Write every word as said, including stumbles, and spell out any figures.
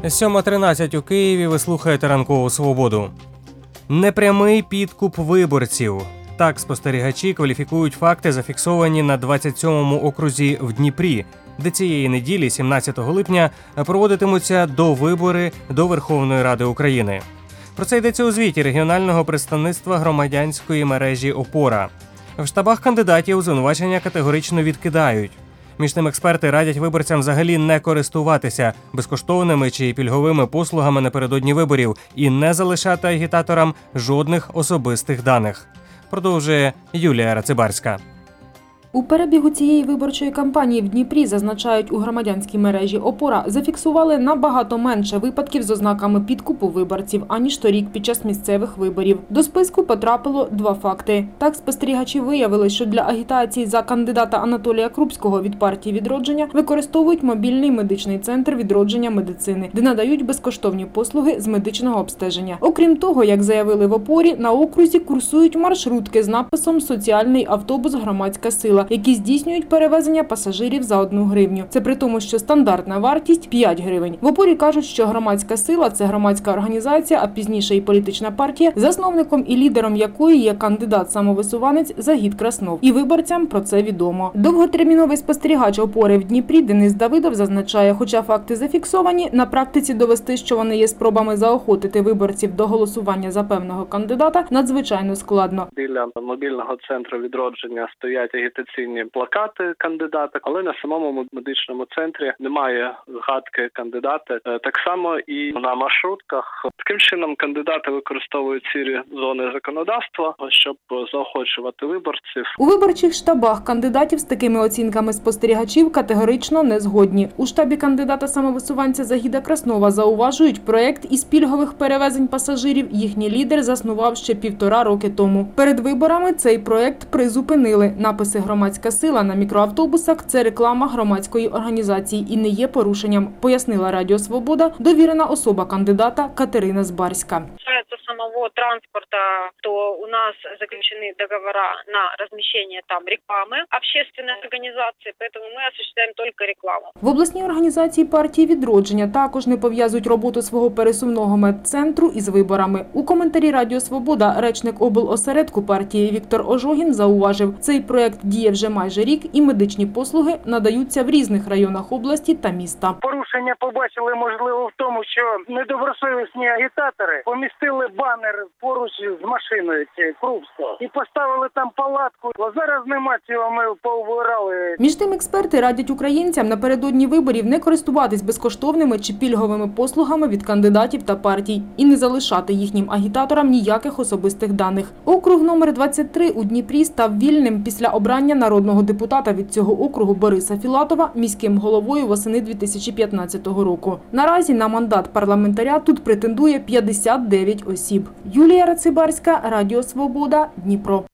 сьома тринадцять у Києві. Ви слухаєте «Ранкову свободу». Непрямий підкуп виборців. Так спостерігачі кваліфікують факти, зафіксовані на двадцять сьомому окрузі в Дніпрі, де цієї неділі, сімнадцятого липня, проводитимуться довибори до Верховної Ради України. Про це йдеться у звіті регіонального представництва громадянської мережі «Опора». В штабах кандидатів звинувачення категорично відкидають. Між тим, експерти радять виборцям взагалі не користуватися безкоштовними чи пільговими послугами напередодні виборів і не залишати агітаторам жодних особистих даних. Продовжує Юлія Рацибарська. У перебігу цієї виборчої кампанії в Дніпрі, зазначають у громадянській мережі «Опора», зафіксували набагато менше випадків з ознаками підкупу виборців, аніж торік під час місцевих виборів. До списку потрапило два факти. Так, спостерігачі виявили, що для агітації за кандидата Анатолія Крупського від партії «Відродження» використовують мобільний медичний центр відродження медицини, де надають безкоштовні послуги з медичного обстеження. Окрім того, як заявили в «Опорі», на окрузі курсують маршрутки з написом «Соціальний автобус «Громадська сила», які здійснюють перевезення пасажирів за одну гривню. Це при тому, що стандартна вартість – п'ять гривень. В «Опорі» кажуть, що «Громадська сила» – це громадська організація, а пізніше і політична партія, засновником і лідером якої є кандидат-самовисуванець Загід Краснов. І виборцям про це відомо. Довготерміновий спостерігач «Опори» в Дніпрі Денис Давидов зазначає, хоча факти зафіксовані, на практиці довести, що вони є спробами заохотити виборців до голосування за певного кандидата, надзвичайно складно. Біля мобільного центру відродження стоять агітаційні плакати кандидата, але на самому медичному центрі немає згадки кандидата. Так само і на маршрутках. Таким чином кандидати використовують сірі зони законодавства, щоб заохочувати виборців. У виборчих штабах кандидатів з такими оцінками спостерігачів категорично не згодні. У штабі кандидата-самовисуванця Загіда Краснова зауважують, проєкт із пільгових перевезень пасажирів їхній лідер заснував ще півтора роки тому. Перед виборами цей проєкт призупинили. Написи «Громадська сила» на мікроавтобусах – це реклама громадської організації і не є порушенням, пояснила Радіо Свобода довірена особа кандидата Катерина Збарська. Самого транспорта, то у нас заключены договора на размещение там рекламы общественной организации, поэтому мы осуществляем только рекламу. В обласній організації партії «Відродження» також не пов'язують роботу свого пересувного медцентру із виборами. У коментарі Радіо Свобода речник облосередку партії Віктор Ожогін зауважив, цей проєкт діє вже майже рік і медичні послуги надаються в різних районах області та міста. Порушення побачили, можливо, в тому, що недобросовісні агітатори помістили банер поруч з машиною цією Крупського і поставили там палатку. А зараз нема цього, ми повбирали. Між тим, експерти радять українцям напередодні виборів не користуватись безкоштовними чи пільговими послугами від кандидатів та партій і не залишати їхнім агітаторам ніяких особистих даних. Округ номер двадцять три у Дніпрі став вільним після обрання народного депутата від цього округу Бориса Філатова міським головою восени дві тисячі п'ятнадцятого року. Наразі на мандат парламентаря тут претендує п'ятдесят дев'ять осіб. Юлія Рацибарська, Радіо Свобода, Дніпро.